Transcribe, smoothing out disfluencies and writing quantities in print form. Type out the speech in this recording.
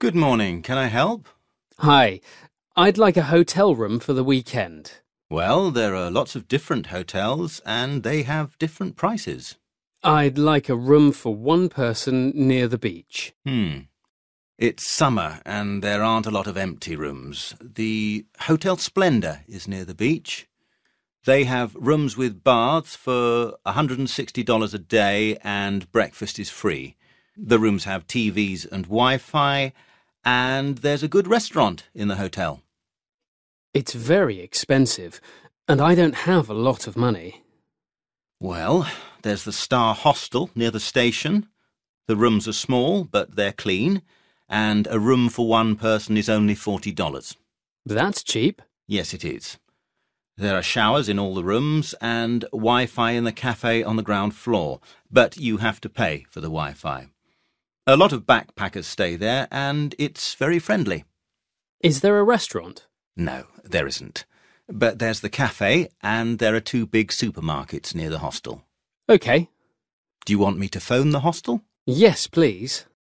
Good morning. Can I help? Hi, I'd like a hotel room for the weekend. Well, there are lots of different hotels and they have different prices. I'd like a room for one person near the beach. It's summer and there aren't a lot of empty rooms. The Hotel Splendor is near the beach. They have rooms with baths for $160 a day and breakfast is free. The rooms have TVs and Wi-Fi and there's a good restaurant in the hotel. It's very expensive, and I don't have a lot of money. Well, there's the Star Hostel near the station. The rooms are small, but they're clean, and a room for one person is only $40. That's cheap. Yes, it is. There are showers in all the rooms and Wi-Fi in the cafe on the ground floor, but you have to pay for the Wi-Fi. A lot of backpackers stay there, and it's very friendly. Is there a restaurant? No, there isn't. But there's the cafe, and there are 2 big supermarkets near the hostel. OK. Do you want me to phone the hostel? Yes, please.